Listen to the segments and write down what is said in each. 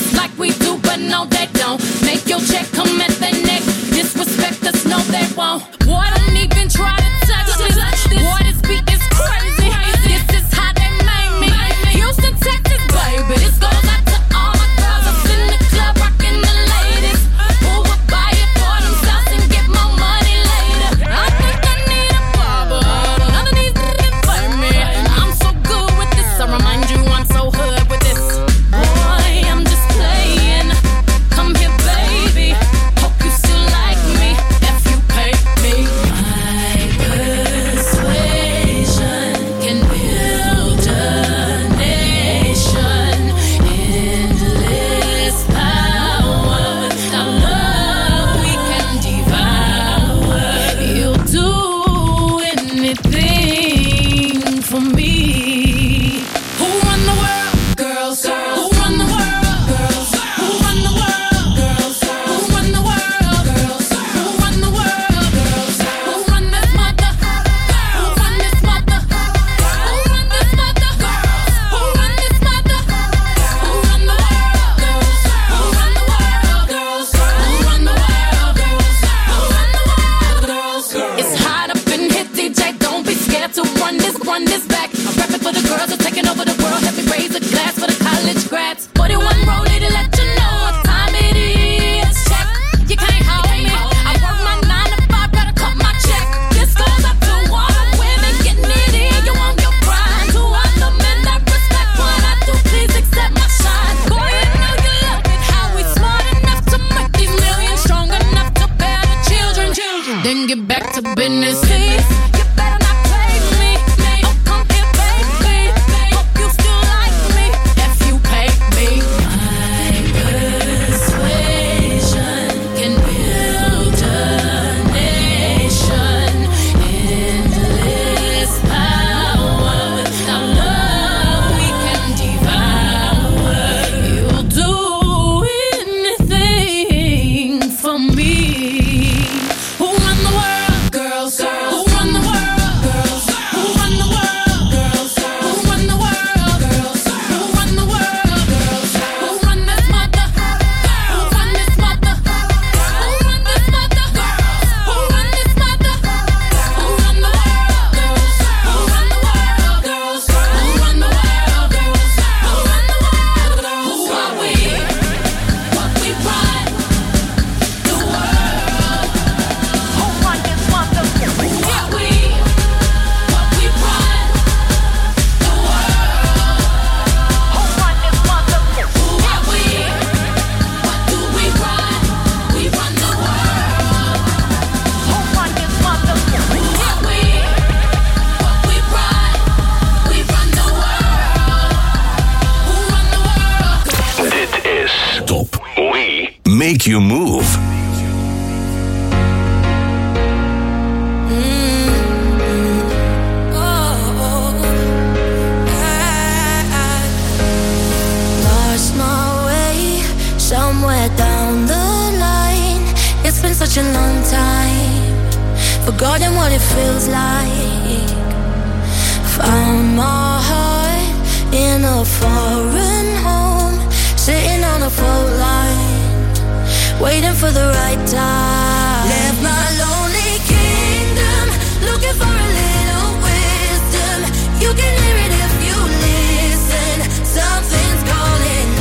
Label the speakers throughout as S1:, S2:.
S1: us like we do, but no, they don't. Make your check come at their neck. Disrespect us, no, they won't. Boy, don't even try to touch this. Boy, this beat is crazy. This is how they made me. Houston, Texas, baby. This goes out to all my girls up in the club, rocking the ladies. Who would buy it for themselves and get more money later? I think I need a barber. None of these niggas fight me. I'm so good with this. I remind you I'm so hood with this. Boy, I'm just playing. Come here, baby. Hope you still like me if you pay me. My persuasion can build a nation. Endless power. Without love, we can devour. You'll do anything for me. Who run the world? Girls. Who run the world? Girls. Who run the world? Girls. Who run the world? Girls. Who run the world? Girls. Who run this mother? Who run this mother? Who run this mother? Who run this mother? Who run the world? Girls. Who run the world? Girls. Who run the world? Girls. Who run the world? Girls. It's hot up in here, DJ. Don't be scared to run this back. I'm rapping for the girls who are taking over the world. Help me raise a glass for the college grads. 41 rollie to let you know what time it is. Check, you can't hold me. I work my 9 to 5, gotta cut my check. This goes up to all the women getting it in. You want your grind. To all the men that respect what I do, please accept my shine. Boy, I know you love it. How we smart enough to make these millions, strong enough to bear the children. Then get back to business. Please, you better not play me. Oh, come here, baby. Hope you still like me if you pay me. My persuasion can build a nation. Endless power. Without love, we can devour. You'll do anything for me. Who run the world? Girls. Who run the world? Girls. Who run the world? Girls. Who run the world? Girls. Who run the world? Girls. Who run this mother? Who run this mother? Who run this mother? Who run this mother? Who run the world? Girls. Who run the world? Girls. Who run the world? Girls. Who run the world? Who are we? What we run? The world. Who run this mother? Who are we? What we run? The world. Who run this mother? Who are we? What do we run? We run the world. Who run this mother? Who are we? What we run? We run the world. Who run the world?
S2: Dit is Top. We make you move.
S3: Lost my way somewhere down the line. It's been such a long time, forgotten what it feels like. Found my heart in a foreign home, sitting on a fault line, waiting for the right time. Left my lonely kingdom, looking for a little wisdom. You can hear it if you listen. Something's calling.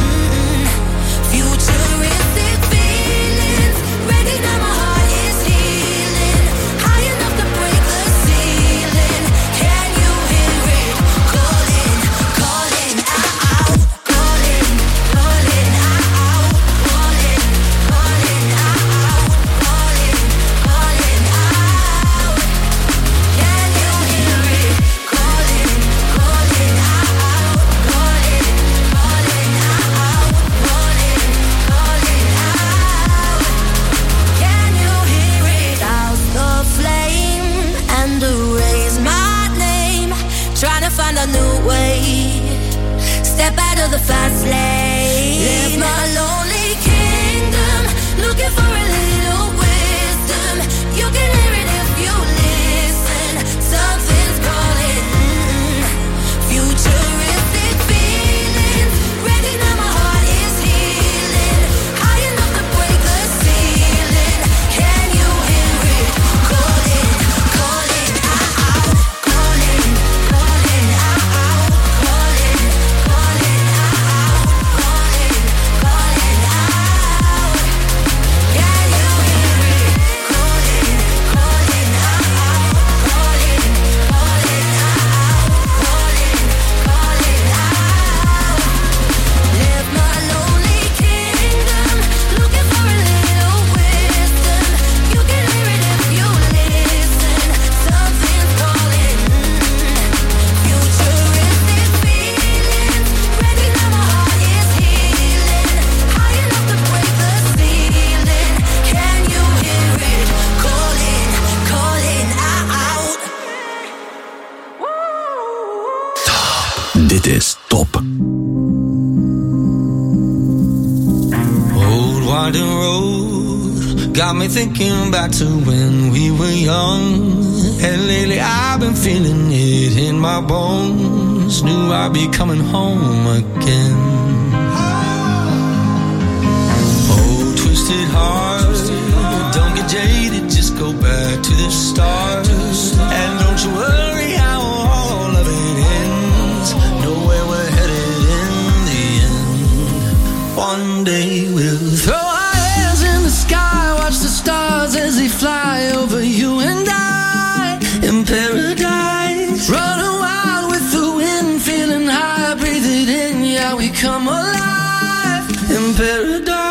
S3: Futuristic feelings, ready now my heart is healing. High enough to break the ceiling. Can you hear it? Calling, calling out, calling, calling out, calling, calling out, calling, calling out. Can you hear it? Calling, calling out, calling, calling out, calling, calling out. Can you hear it? Douse the flame and erase my name. Trying to find a new way. Step out of the fast lane. Left my lonely kingdom, looking for a little wisdom. You can hear it if you listen. Something's calling. Futuristic feelings, ready now my heart is healing.
S4: winding road got me thinking back to when we were young. And lately I've been feeling it in my bones. Knew I'd be coming home again. Oh, twisted heart, don't get jaded, just go back to the start. And don't you worry how all of it ends. Know where we're headed in the end. One day we'll throw our hands in the sky, watch the stars as they fly over you and I in paradise. Running wild with the wind, feeling high, breathe it in, yeah, we come alive in paradise.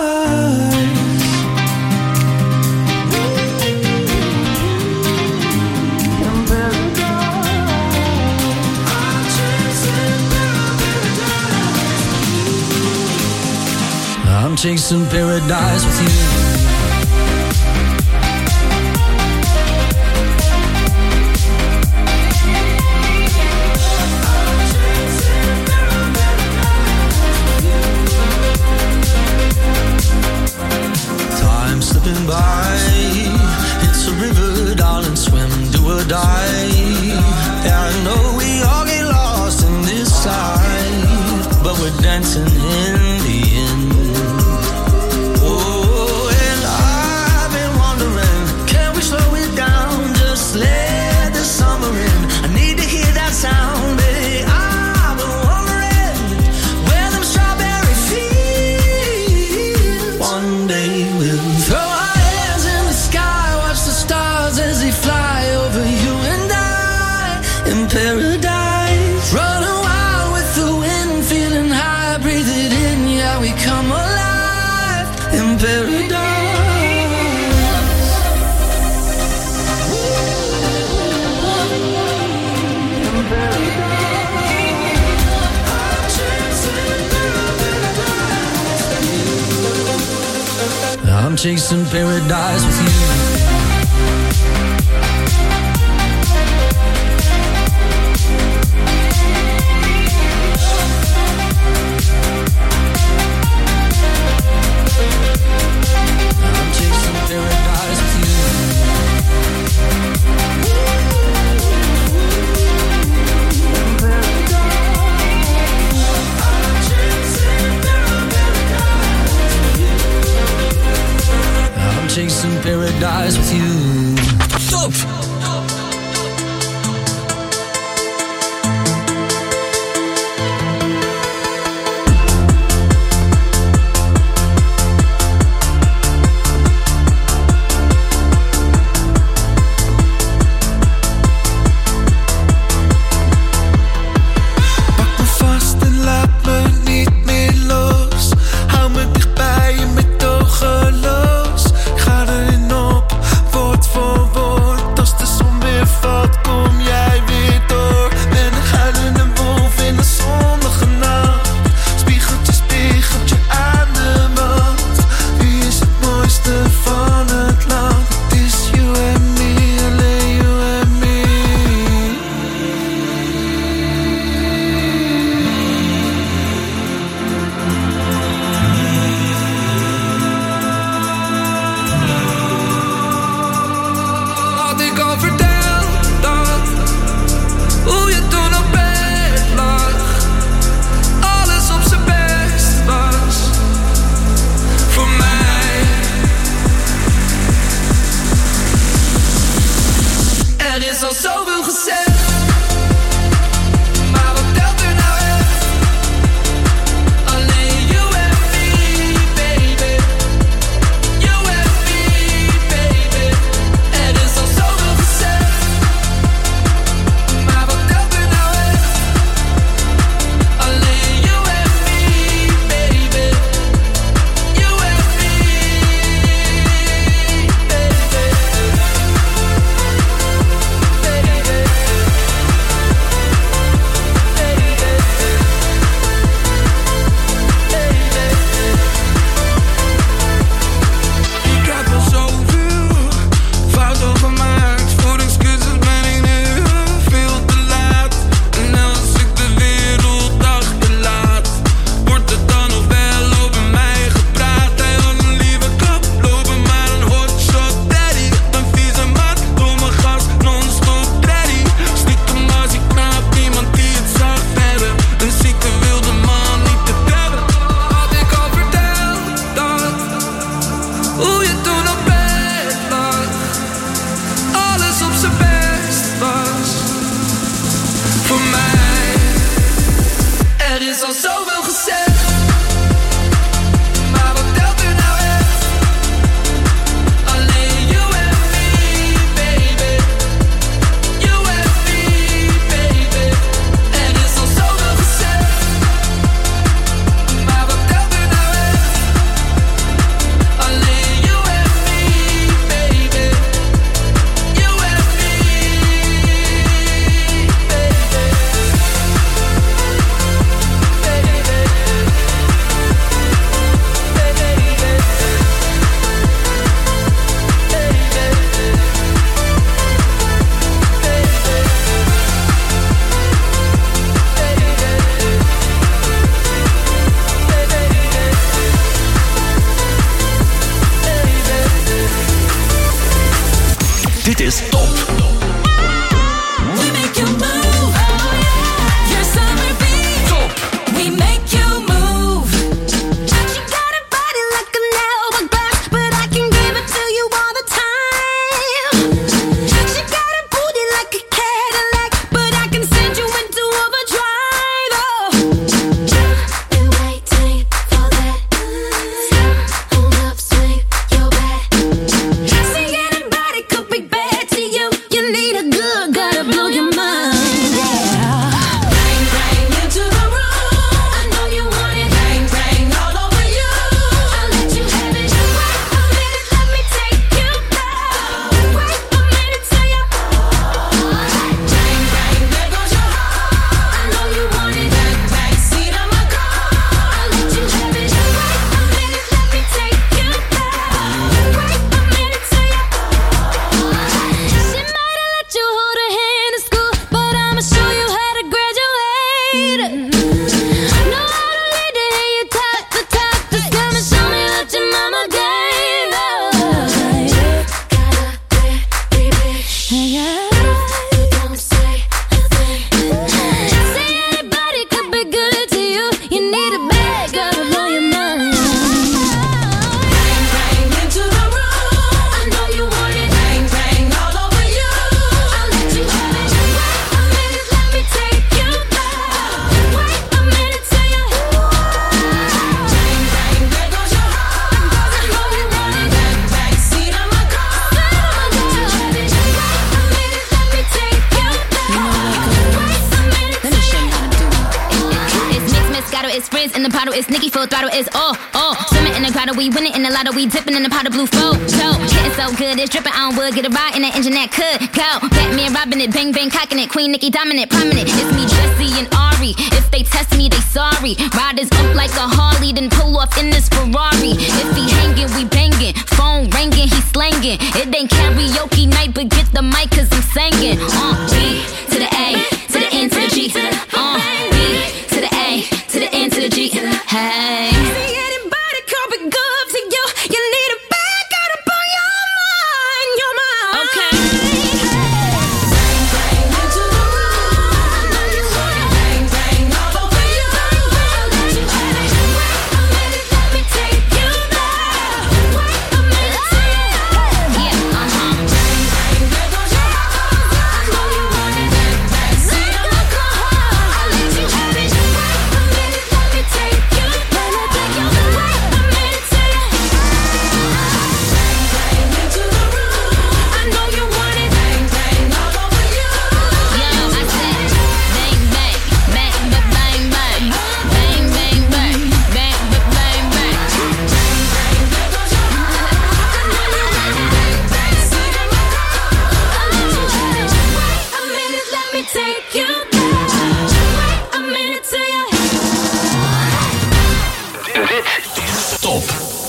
S4: I'm chasing paradise with you. Time slipping by, it's a river, darling, swim, do or die. Yeah, I know we all get lost in this life, but we're dancing in the end. Let the summer in. I need to hear that sound, baby. I've been wondering where them strawberry fields. One day we'll throw our hands in the sky, watch the stars as they fly over you and I in paradise. Running wild with the wind, feeling high, breathe it in, yeah, we come alive in paradise. I'm chasing paradise with you. I'm chasing paradise with you. I'm chasing paradise with you. Stop!
S5: Ga erin op, woord voor woord, als in the bottle, it's Nicki full throttle, it's all. Swimming in the grotto, we winning in the lotto, we dipping in the pot of blue flow. Getting so good, it's dripping on wood, get a ride in that engine that could go. Batman robbing it, bang bang cocking it, Queen Nicki dominant, prominent. It's me, Jesse and Ari. If they test me, they sorry. Riders up like a Harley, then pull off in this Ferrari. If he hanging, we banging. Phone ringing, he slanging. It ain't karaoke night, but get the mic 'cause I'm singing. B to the A, to the N to the G. B to the A, to the N to the G. Hey. See anybody coming good to you? You need a back out up on your mind, your mind. Okay. Bang bang into the room. I know you want it. Bang bang all over you. I'll let you have it. Wait a minute, let me take you there. Wait a minute, yeah. Bang bang, there goes your heart. I know you want it. Bang bang, see the look on her. I'll let you have it. Wait a minute, let me take you there. Let me take you there. Wait a minute, say it. Bang bang into the room. I know you want it. Bang bang all over you. Yo, I said bang bang, bang bang bang bang, bang bang bang, bang bang bang. Bang bang, there goes your heart. I know you want it. Bang bang, see the look on her. I'll let you have it. Wait a minute, let me take you there. Wait a minute till you.
S2: Dit is Top.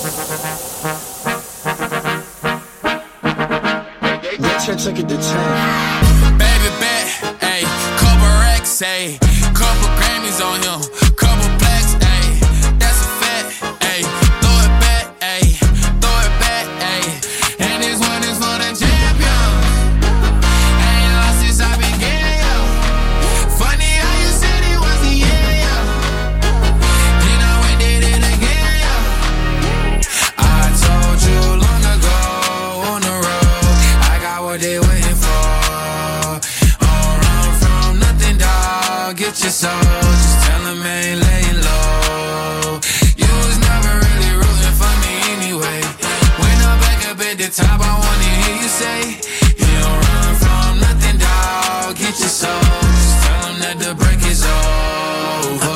S6: Check it to 10.
S7: Baby bet, ayy, couple racks, ayy, couple Grammys on him, couple plaques, ayy, that's a fact, ayy, throw it back, ayy, throw it back, ayy, and this one is for the champion. Ain't lost since I began, yo. Funny how you said it was the end, yo. You know we did it again, yo. I told you long ago on the road, I got what they waiting for. Don't run from nothing, dog. Get your soul. Just tell them ain't laying low. You was never really rooting for me anyway. When I'm back up at the top, I wanna hear you say, you don't run from nothing, dog. Get your soul. Just tell them that the break is over.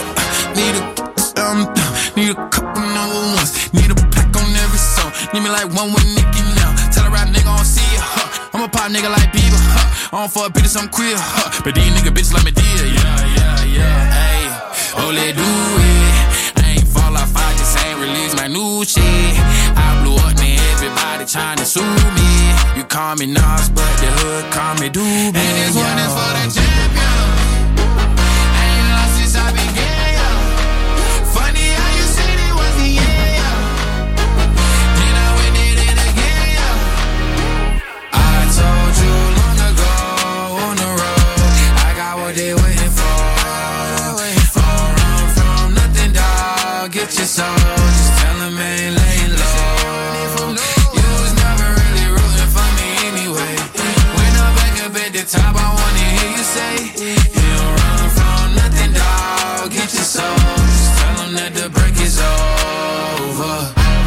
S7: Need a couple number ones. Need a pack on every song. Need me like one with Nicki now. Tell a rap nigga I don't see ya, huh. I'm a pop nigga like Bieber, huh. I don't fuck bitches, I'm queer, huh. But these nigga bitches like me dear, yeah, ayy. Oh, let do it. I ain't fall off, I just ain't release my new shit. I blew up, now everybody tryna sue me. You call me Nas, but the hood call me Doobie. And this one is for the champion. Ain't lost since I began, yo. Funny how you said it was the end, yo. You know we did it again, yo. I told you long ago on the road, I got what they waiting for. Don't run from nothing, dog. Get your soul. Just tell them ain't laying low. You was never really rooting for me anyway. When I'm back up at the top, I wanna hear you say, you don't run from nothing, dog. Get your soul. Just tell them that the break is over.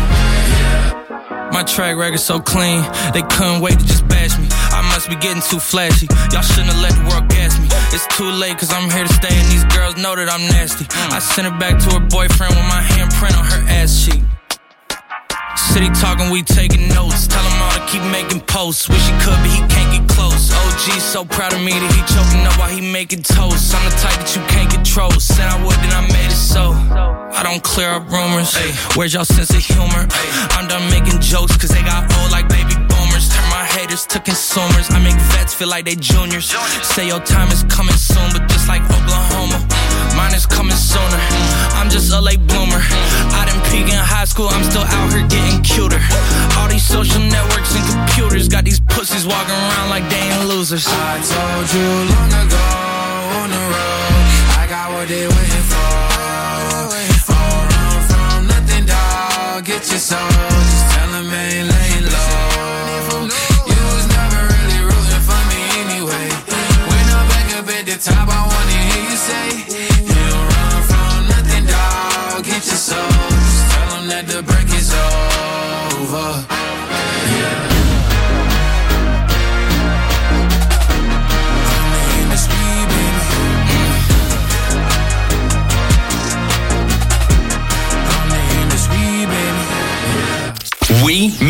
S4: My track record so clean, they couldn't wait to just bash me. I must be getting too flashy. Y'all shouldn't have let the world gas me. It's too late 'cause I'm here to stay and these girls know that I'm nasty. I sent her back to her boyfriend with my handprint on her ass cheek. City talking, we taking notes. Tell him all to keep making posts. Wish he could, but he can't get close. OG so proud of me that he choking up while he making toast. I'm the type that you can't control. Said I would, then I made it so. I don't clear up rumors. Ay, where's y'all sense of humor? Ay, I'm done making jokes 'cause they got old like baby boomers. Turn my haters to consumers. I make vets feel like they juniors. Say your time is coming soon, but just like Oklahoma, mine is coming sooner. I'm just a late bloomer. I didn't peak in high school, I'm still out here getting cuter. All these social networks and computers got these pussies walking around like they ain't losers.
S7: I told you long ago on the road, I got what they waiting for. Don't run from nothing, dog. Get your soul. Just tell them ain't laying low. You was never really rooting for me anyway. When I'm back up at the top, I wanna hear you say, you don't run from nothing, dog. Get your soul. Just tell them that the break is over. Yeah.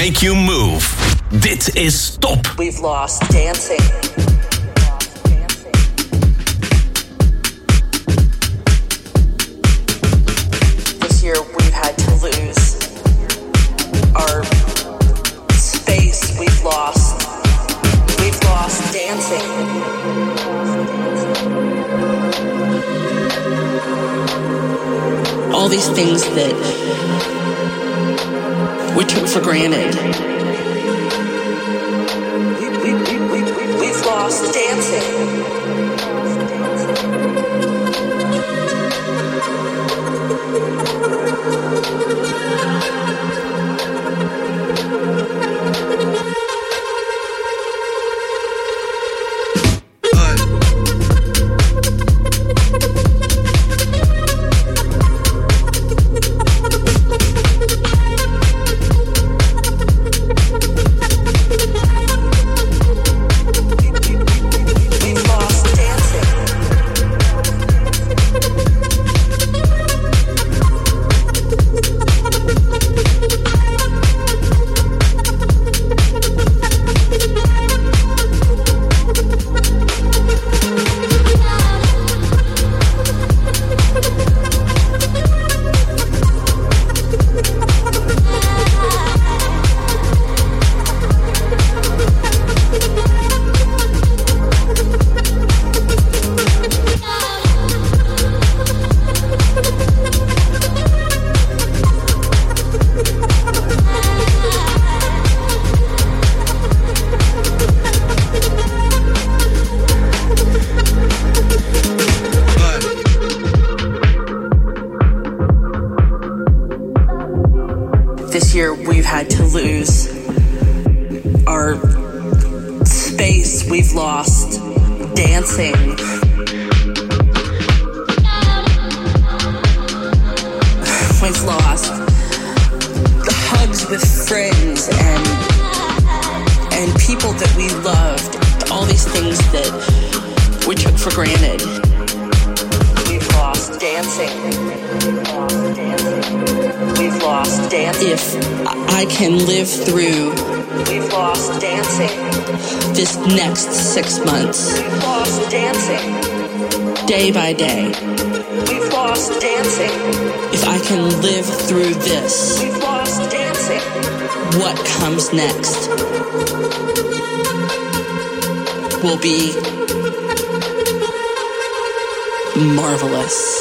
S2: make you move. Dit is Top.
S8: We've lost dancing. This year we've had to lose our space. We've lost dancing. All these things that we took for granted. We've lost dancing. This year we've had to lose our space. We've lost dancing. We've lost the hugs with friends and people that we loved. All these things that we took for granted. We've lost dancing. We've lost dancing. If I can live through, we've lost dancing. This next 6 months, we've lost dancing. Day by day, we've lost dancing. If I can live through this, we've lost dancing. What comes next will be marvelous.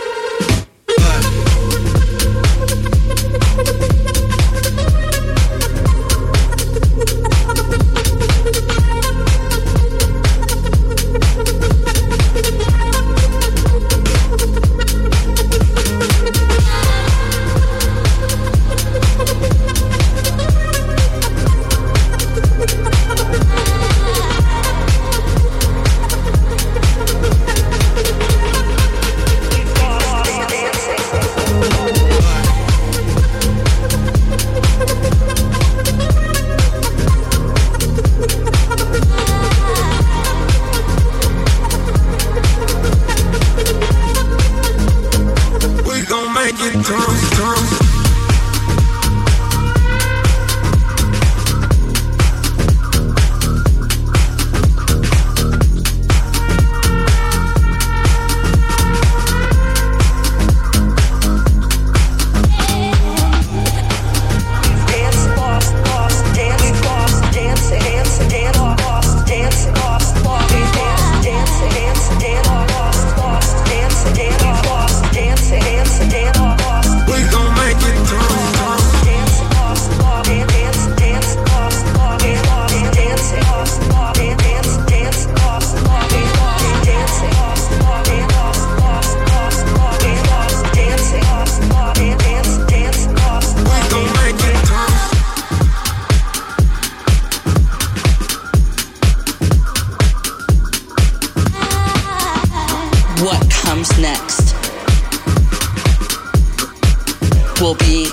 S8: Will be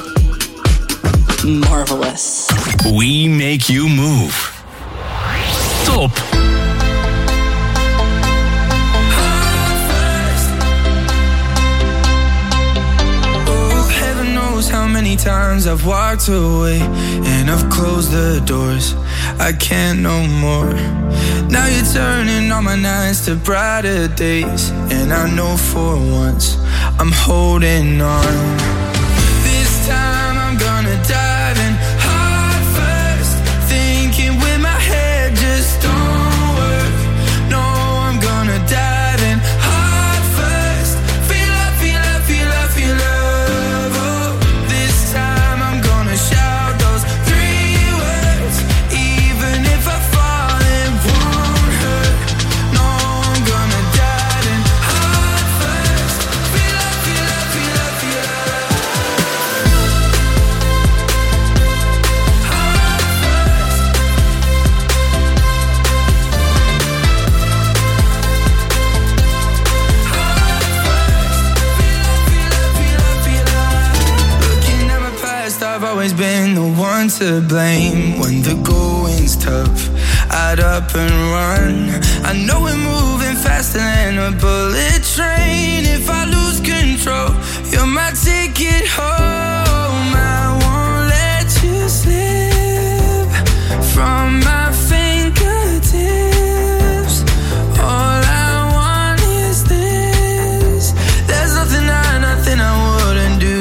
S8: marvelous.
S2: We make you move. Top.
S4: Oh, heaven knows how many many times I've walked away and I've closed the doors. I can't no more. Now you're turning all my nights to brighter days, and I know for once I'm holding on. This time I'm gonna dive in heart first, thinking with my head just don't work. No, I'm gonna dive in heart first, feel love, feel love, feel love, feel love. Oh, this time I'm gonna shout those 3 words, even if I fall it won't hurt. No, I'm gonna dive in heart first, feel love, feel love, feel love, feel love. Looking at my past, I've always been the one to blame. When the going's tough, I'd up and run. I know we're moving faster than a bullet train. If I lose control, you're my ticket home. I won't let you slip from my fingertips. All I want is this. There's nothing I wouldn't do.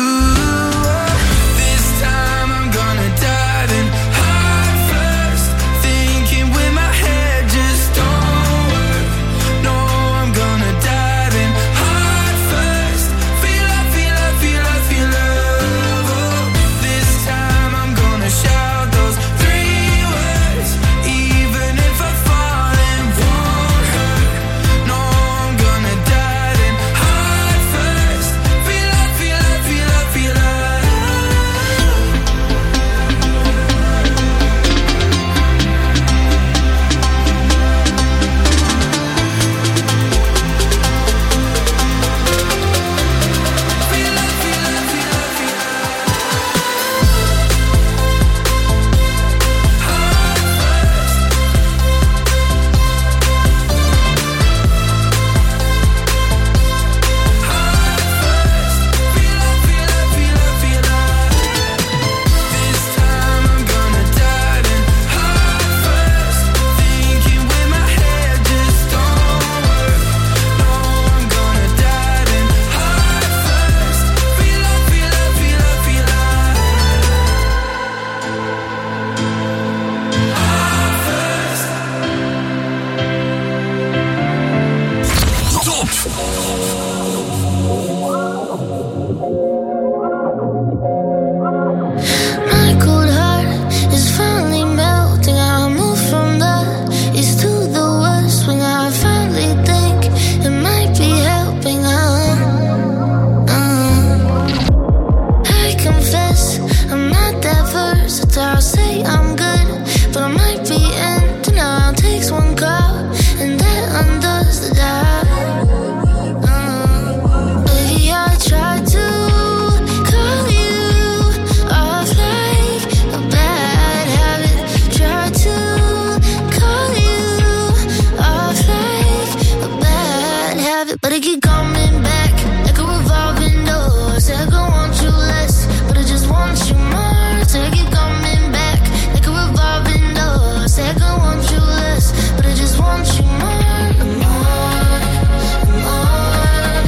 S4: This time I'm gonna dive in heart first, thinking with my head just don't work. No, I'm gonna dive in heart first, feel love, feel love, feel love, feel love. Oh, this time I'm gonna shout those 3 words, even if I fall it won't hurt. No, I'm gonna dive in heart first, feel love, feel love, feel love, feel love. This time I'm gonna dive in heart first, thinking with my head just don't work. No, I'm gonna dive in heart first, feel love, feel love, feel love, feel love. Heart first.
S2: Top.
S3: My cold heart is finally melting. I move from the east to the west when I finally think it might be helping. I confess I'm not that versatile. I'll say I'm good, but I might be in denial. Takes one call and that undoes the doubt. Baby, I tried to call you off like a bad habit. Tried to call you off like a bad habit, but it keep coming back like a revolving door. Said I want you less, but I just want you more. Said I keep coming back like a revolving door. Said I want you less, but I just want you more, more, more,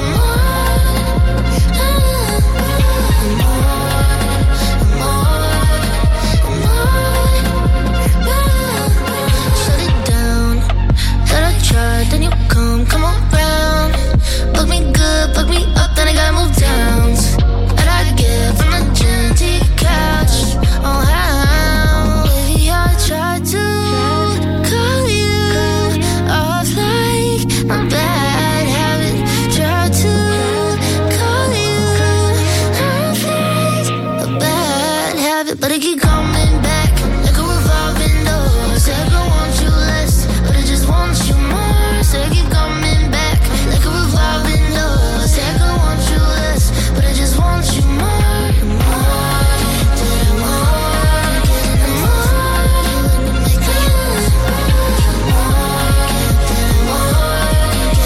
S3: shut it down. Thought I tried, then you come around. Plug me good, plug me up, then I gotta move down. And I get from the gym to your couch. Oh, how? Baby, I tried to call you off like a bad habit. Tried to call you off like a bad habit, but it keep coming back like a revolving door. Said I want you less, but I just want you more. Said I keep coming back like a revolving door. Said I want you less, but I just want you more, more,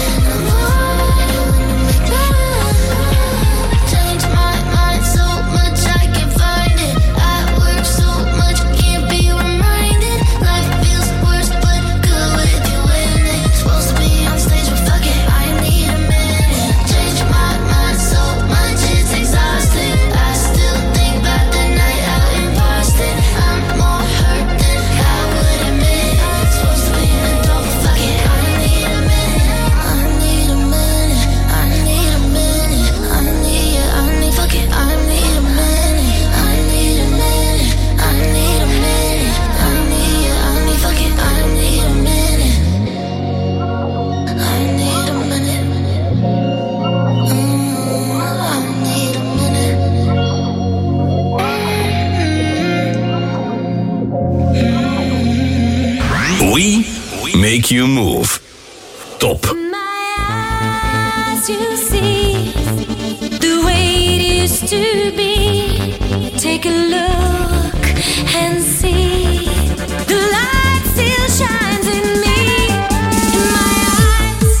S3: Change my mind so much
S2: make you move. Top.
S3: As you see the way it used to be, take a look and see the light still shines in me, in my eyes.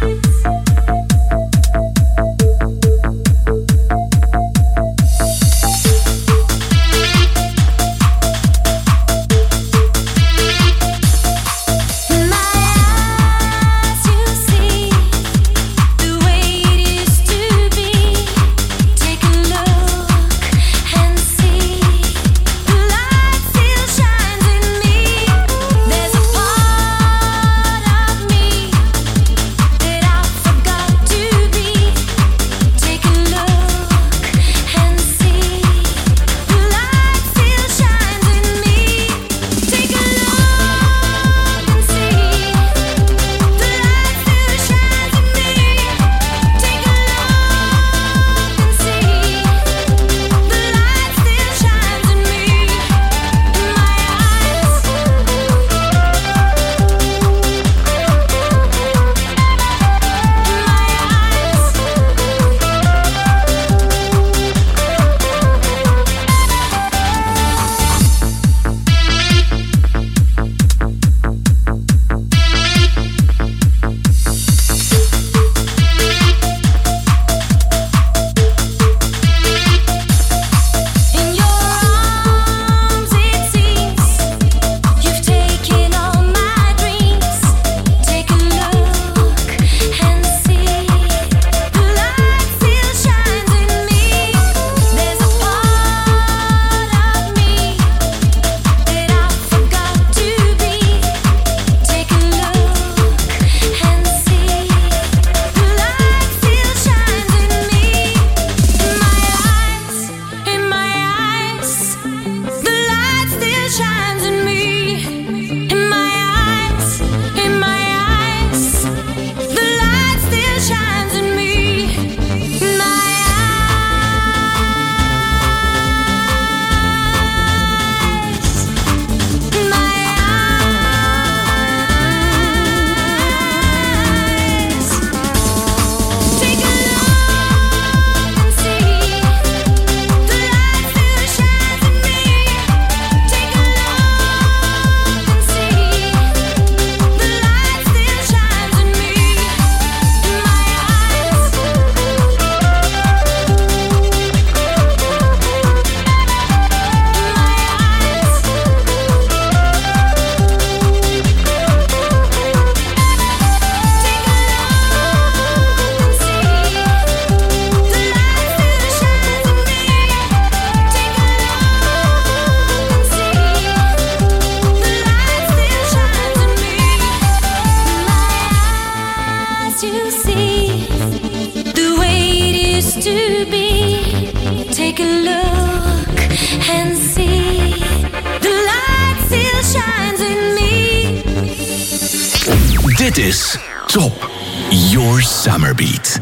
S2: Dit is Top, Your Summer Beat.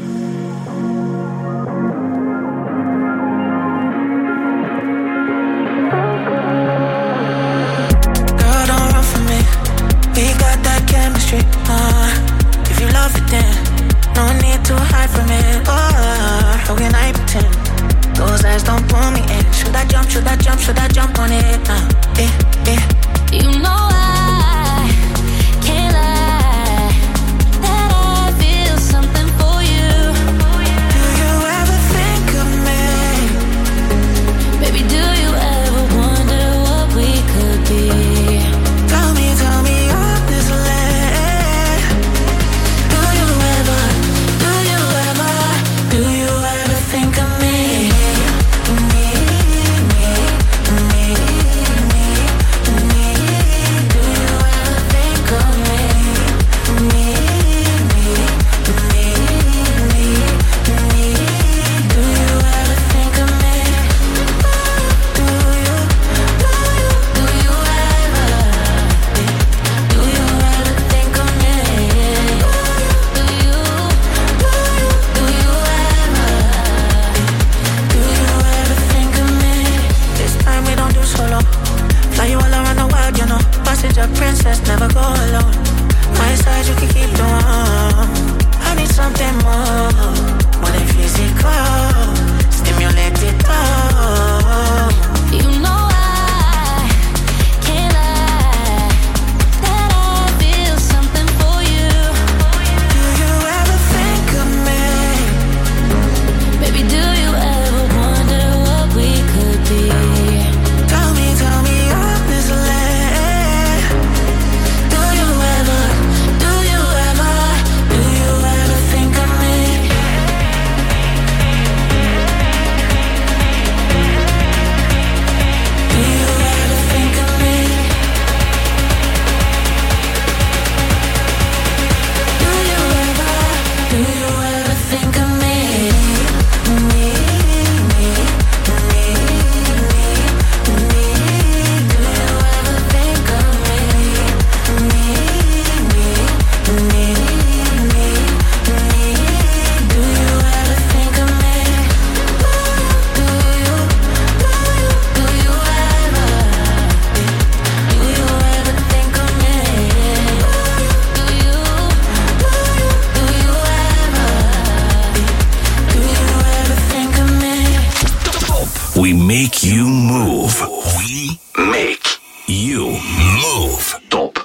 S9: Girl, don't run from me. We got that chemistry. If you love it, then no need to hide from it. How can I pretend? Those eyes don't pull me in. Should I jump? Should I jump? Should I jump on it?
S3: You know I can't lie that I feel something for you.
S9: Do you ever think of me?
S3: Baby, do you ever wonder what we could be?
S9: Tell me honestly. Do you ever think of me?
S2: move. We make you move. Top.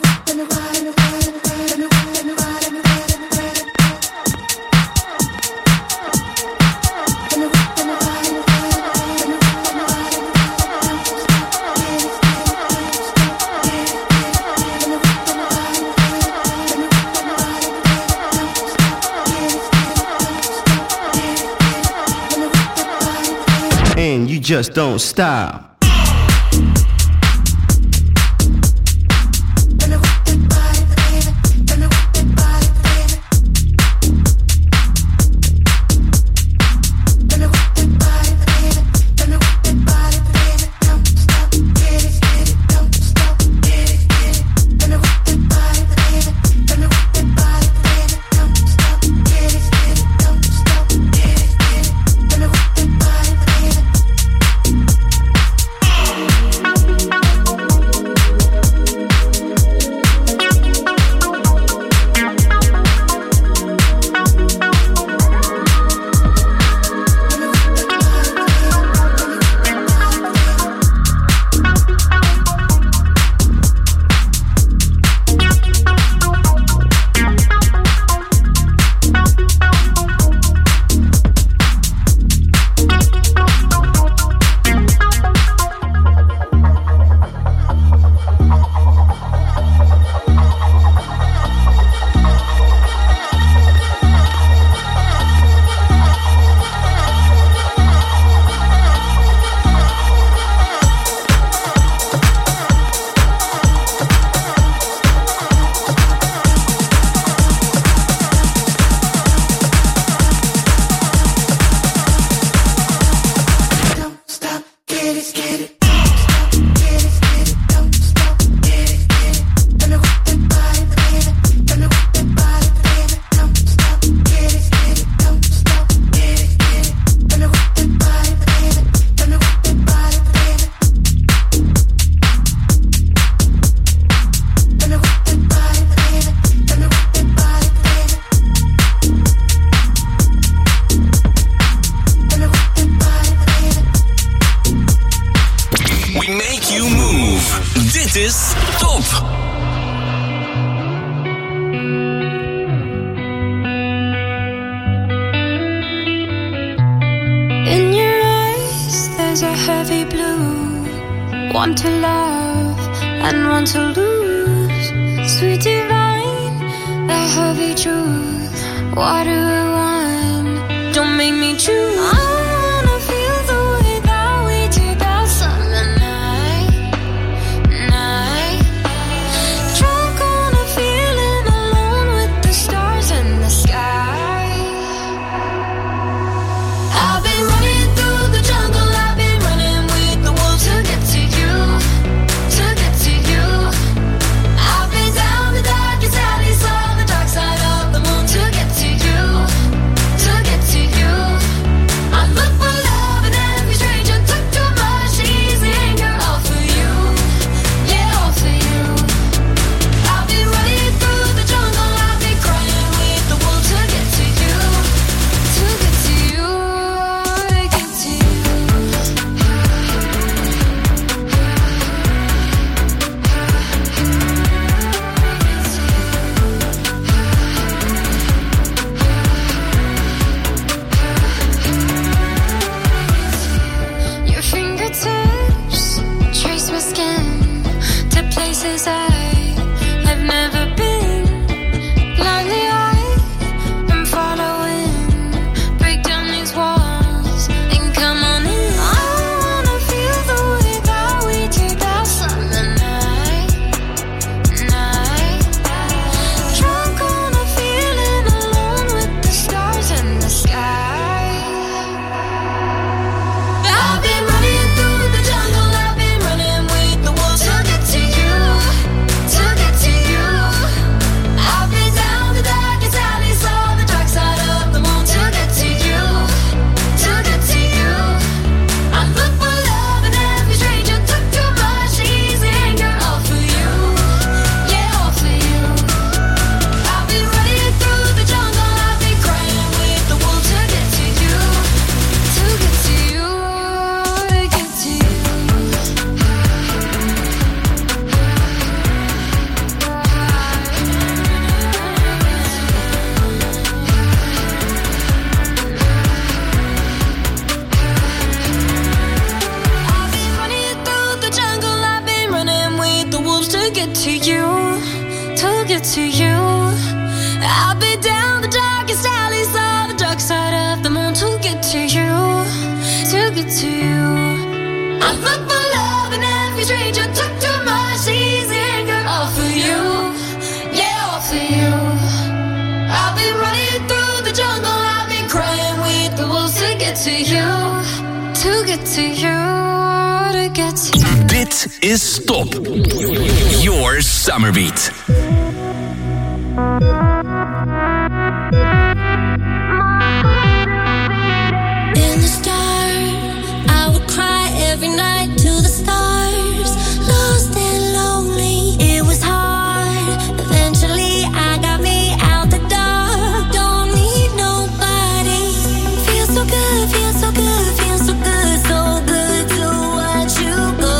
S10: And you just don't stop.
S2: is Top.
S11: In your eyes, there's a heavy blue. One to love and one to lose. Sweet divine, the heavy truth. Water and wine, don't make me choose. I wanna feel the way that we did that summer night. Drunk on a feeling, alone with the stars in the sky. I've been running through the jungle, I've been running with the wolves to get to you, to get to you. I've been down the darkest alley, saw the dark side of the moon to get to you, to get to you. I look for love in every stranger, took too much easy anger, all for you, yeah, all for you. I've been running through the jungle, I've been crying with the wolves to get to you, to get to you, to get to you. Your fingertips trace my skin to places I have never been. Blindly I am following. Break down these walls and come on in. I wanna feel the way that we did that summer night. Drunk on a feeling, alone with the stars in the sky. I've been running through the jungle, I've been running with the wolves to get to you, get to you, to get to you. I'll be down the darkest alleys on the dark side of the moon to get to you, to get to you. I look for love in every stranger, took too much easy anger. All for you, yeah, all for you. I've been running through the jungle, I've been crying with the wolves to get to you, to get to you, to get to you.
S2: Dit is Stop. Your Summer Beat.
S11: In the start, I would cry every night to the stars, lost and lonely. It was hard. Eventually, I got me out the dark. Don't need nobody. Feels so good, feels so good, feels so good, so good to watch you go.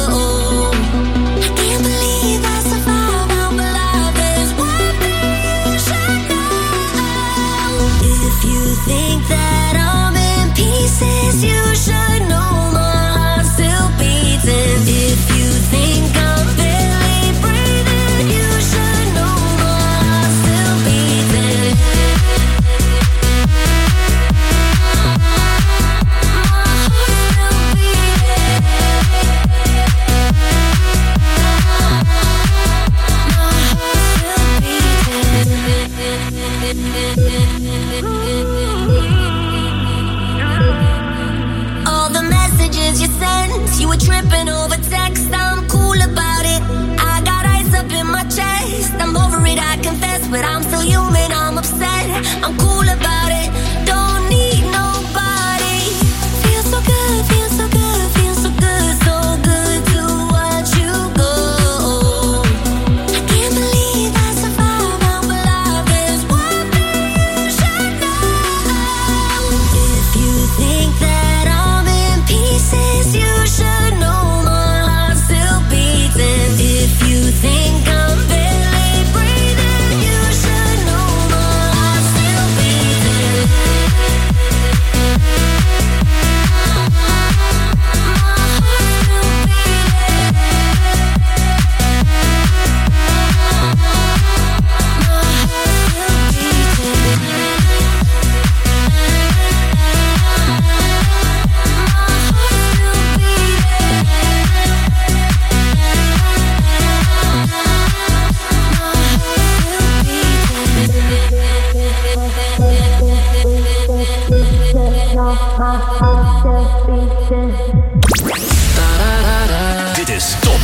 S11: I can't believe I survived. I'm alive. There's one thing you should know. If you think that I'm in pieces, you should know my heart still beating. If you think I'm barely breathing, you should know my heart still beating. All the messages you sent, you were tripping over text. I'm cool about it. I got ice up in my chest. I'm over it, I confess, but I'm still human. I'm upset. I'm cool about it. Don't need nobody. Feels so good, feels so good, feels so good, so good to watch you go. I can't believe I survived. I'm alive. There's one thing you should know. If you think that I'm in pieces, you should know my heart still beating. If you think I'm barely breathing, you should know my heart still beating.
S2: Dit is Top.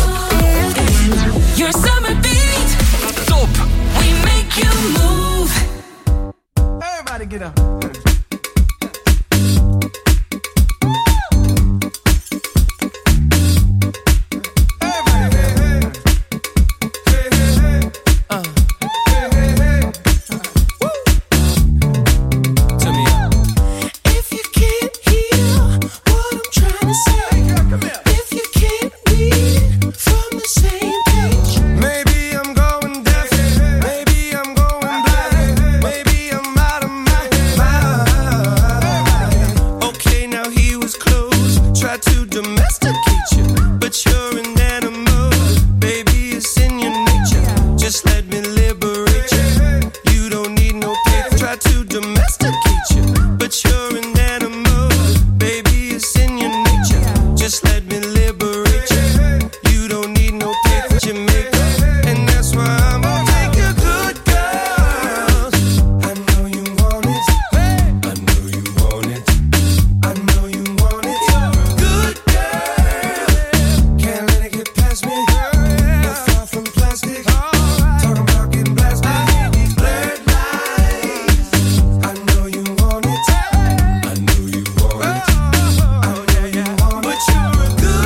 S1: Your summer beat.
S2: Top.
S1: We make you move.
S6: Everybody get up.
S9: If you can't hear what I'm trying to say, if you can't read from the same page,
S6: Maybe I'm going deaf, maybe I'm going blind, maybe I'm out of my mind. Okay, now he was close, tried to domesticate you, but you're an animal, baby, it's in your nature. Just let me liberate you. You don't need no paper. Try to domesticate you, but you're an animal, baby, it's in your nature. Just let me liberate you. You don't need no paper, Jamaica, and that's why I'm gonna take your good girls. I know you want it. I know you want it. I know you want it. Good girl, can't let it get past me. Not far from plastic. Talking about getting blasted. Blurred lines. I know you want it. I know you want it. I know you want it. But you're a good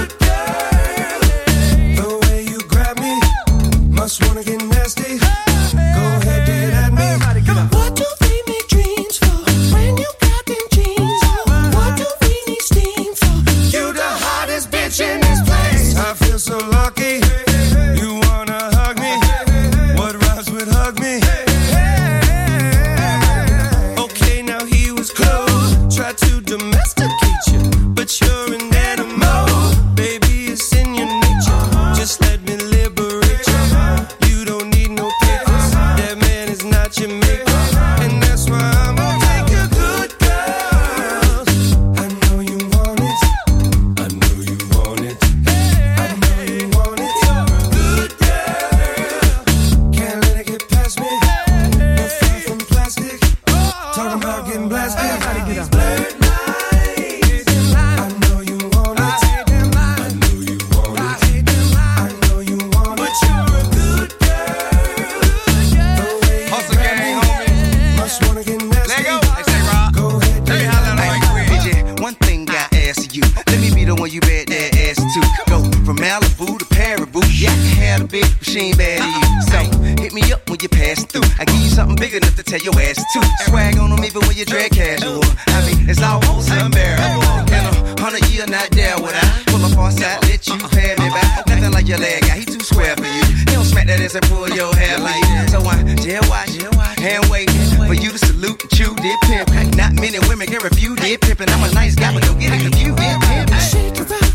S12: From Malibu to Paribu, yeah, I can have a bitch, but she ain't bad to you. So, hit me up when you pass through. I give you something big enough to tell your ass to. Swag on them even when you drag casual. I mean, it's almost unbearable. In 100 years, not there would I pull up on side, let you pay me back. Nothing like your leg guy, he too square for you. He don't smack that ass and pull your hair like that. So I jail watch, hand waiting for you to salute and chew, did pimp. Not many women can refuse, did pimpin'. I'm a nice guy, but don't get it confused, did pimp.
S6: Shake it out.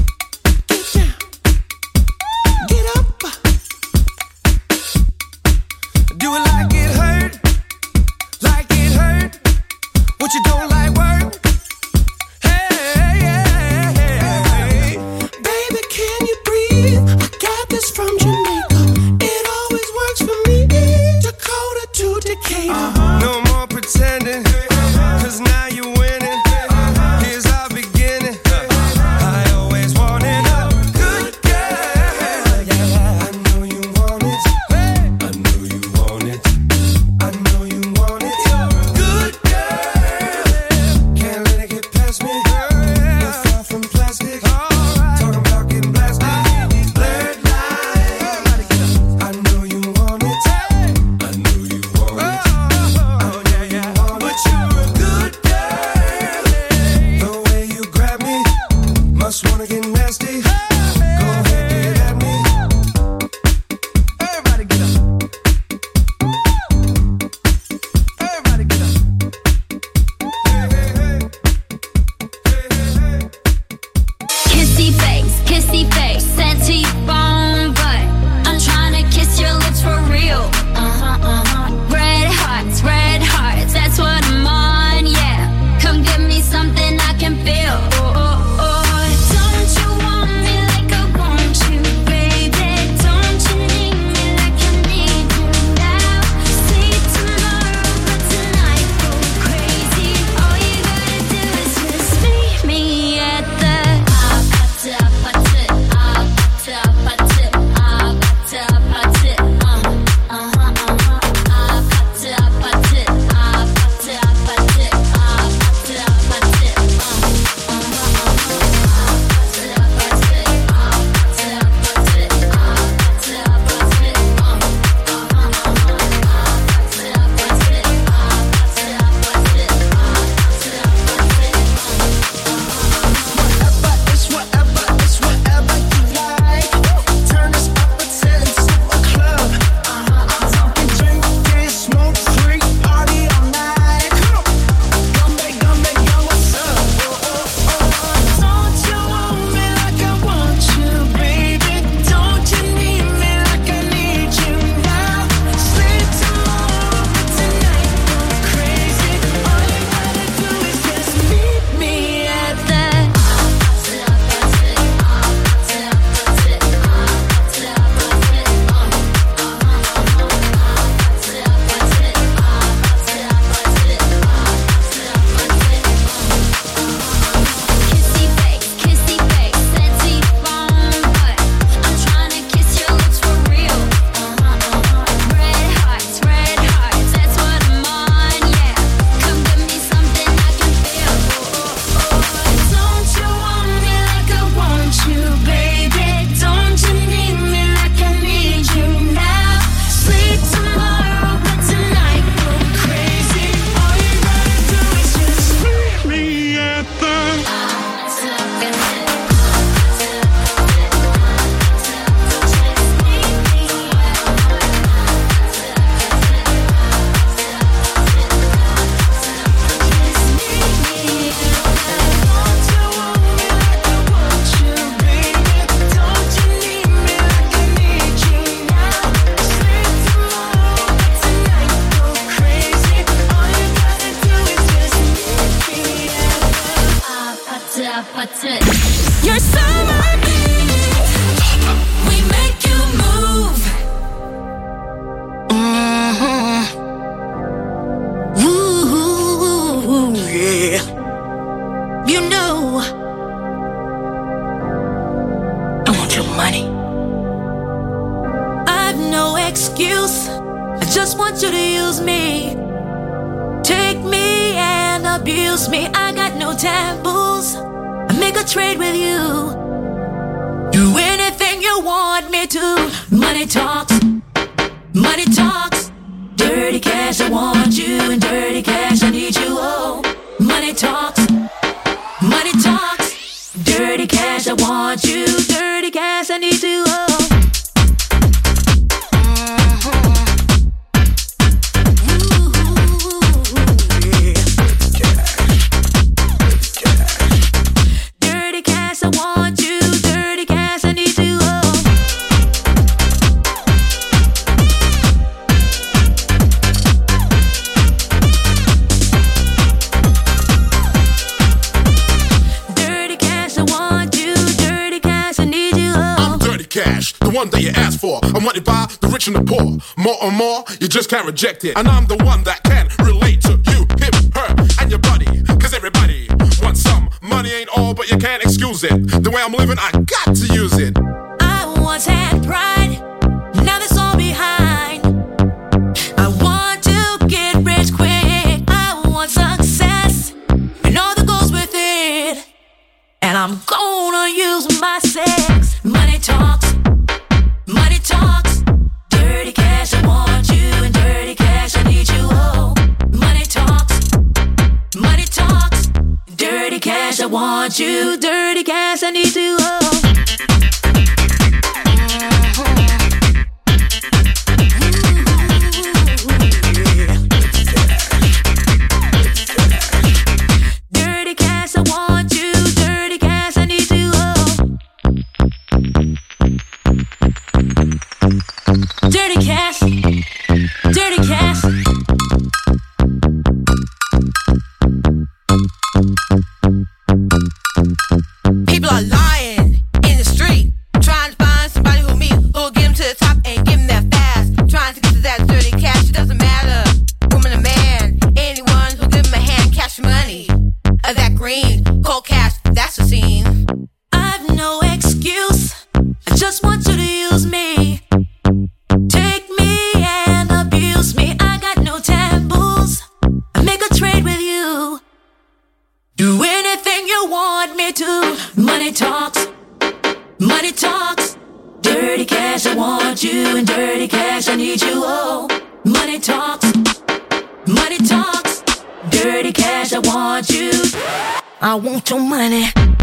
S6: Get up. Do it like it hurt. Like it hurt. What you don't like work? Hey. Baby, can you breathe? I got this from Jamaica. It always works for me. Dakota to Decatur. No more pretending. Cause now you're winning. Here's our beginning. I always wanted a good girl. I know you want it. I know you want it. I know you want it. Good girl. Can't let it get past me. You're far from plastic. Talking about getting blasted. Blurred lines. I know you want it. I know you want it. But you're a good girl. The way you grab me, must wanna get nasty. Go ahead, get at me. Everybody get up. Everybody get up.
S5: Kissy face, sexy bone butt. I'm trying to kiss your lips for real. Red hearts, that's what I'm on, yeah. Come give me something I can feel. Don't you want me like I want you, baby? Don't you need me like I need you now? See tomorrow, but tonight go crazy. All you gotta do is just meet me at the
S1: You're summer beat. We make you move.
S9: Ooh, yeah. You know, I want your money.
S1: I've no excuse. I just want you to use me. Take me and abuse me. I got no taboos. I make a trade with you. You too. Money talks, money talks. Dirty cash, I want you, and dirty cash, I need you. Oh, money talks, money talks. Dirty cash, I want you, dirty cash, I need you. Oh.
S13: Cash, the one that you asked for. I'm wanted by the rich and the poor. More and more, you just can't reject it. And I'm the one that can relate to you, him, her, and your buddy. Cause everybody wants some. Money ain't all, but you can't excuse it. The way I'm living, I got to use it.
S1: I once had pride, now that's all behind. I want to get rich quick. I want success, and all that goes with it. And I'm gonna use my sex. Money talks, money talks. Dirty cash, I want you, and dirty cash, I need you. Oh, money talks, money talks. Dirty cash, I want you, dirty cash, I need you. Oh. Dirty cash, dirty cash.
S14: People are lying in the street, trying to find somebody who'll get them to the top and give them that fast. Trying to get to that dirty cash, it doesn't matter, woman or man. Anyone who'll give them a hand, cash money. That green, cold cash, that's the scene.
S1: I've no excuse, I just want you to use me. Take me and abuse me, I got no taboos. I make a trade with you. Do anything you want me to. Money talks, money talks. Dirty cash, I want you, and dirty cash, I need you. Oh, money talks, money talks. Dirty cash, I want you. I want your money.